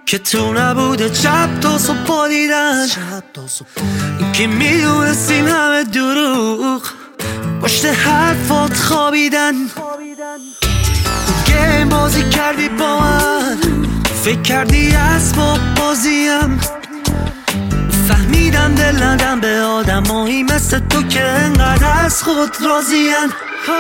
که تو نبوده شب تا صبح دیدن، که میدونستیم همه دروغ پشت حرفات خوابیدن. گیم بازی کردی با من، فکر کردی اسباب بازیم. فهمیدم دل ندم به آدمایی مثل تو که انقدر از خود راضین.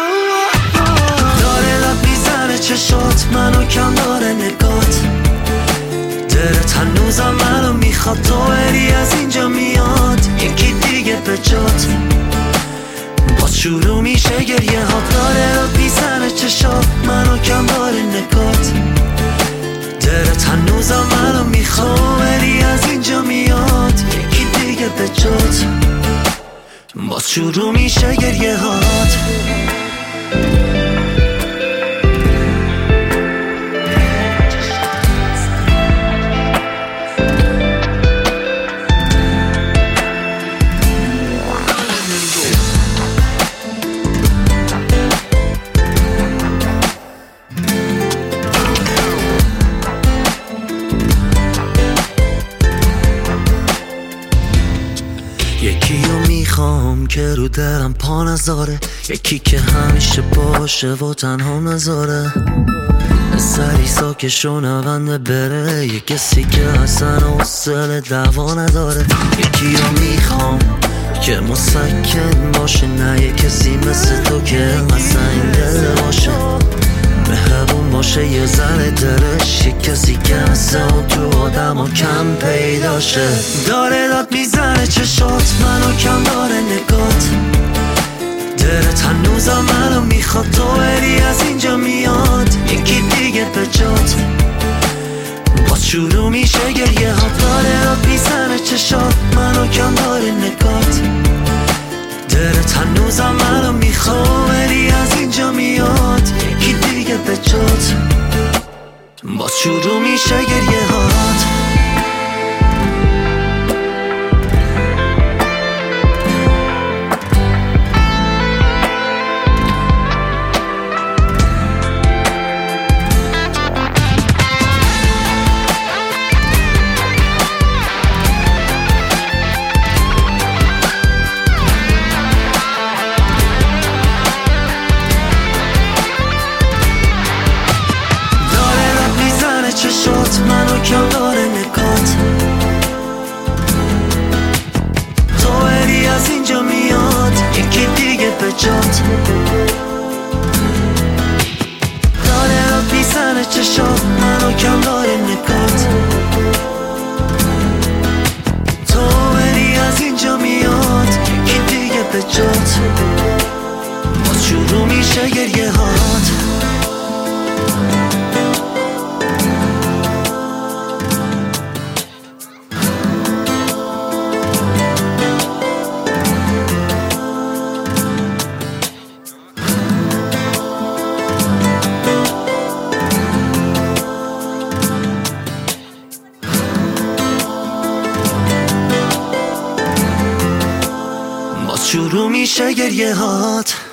داره لب میزنه چشات، منو کم داره نگات. دلت هنوزم منو میخواد، تو بری از اینجا میاد یکی دیگه به جات. باز شروع میشه گریه ها، داره لب میزنه چشات، منو کم داره نگات. دلت هنوزم منو میخواد، بری از اینجا میاد یکی دیگه به جات. باز شروع میشه گریه هات. یکی رو میخوام که رو درم پا نذاره، یکی که همیشه باشه و تنها نذاره. سری ساکش و نونده بره، یه کسی که اصلا حوصله دعوا نداره. یکی رو میخوام که مسکن باشه، نه یه کسی مثل تو که اصلا این دل باشه. مهربون باشه یه ذره دلش، یه کسی که مثل اون تو آدم ها کم پیداشه. داره داد میزنه چشات، منو کم داره نگات. دلت هنوزم منو میخواد، تو بری از اینجا میاد یکی دیگه به جات. باز شروع میشه گریه ها، داره داد میزنه چشات، منو کم داره نگات. دلت هنوزم منو میخواد، بری از اینجا میاد یکی دیگه به جات. باز شروع میشه گریه هات. منو کم داره نگات. تو بری از اینجا میاد یکی دیگه به جات. داره رد میزنه چشات، منو کم داره نگات. تو بری از اینجا میاد یکی دیگه به جات. باز شروع میشه گریه هات. شروع میشه گریه هات.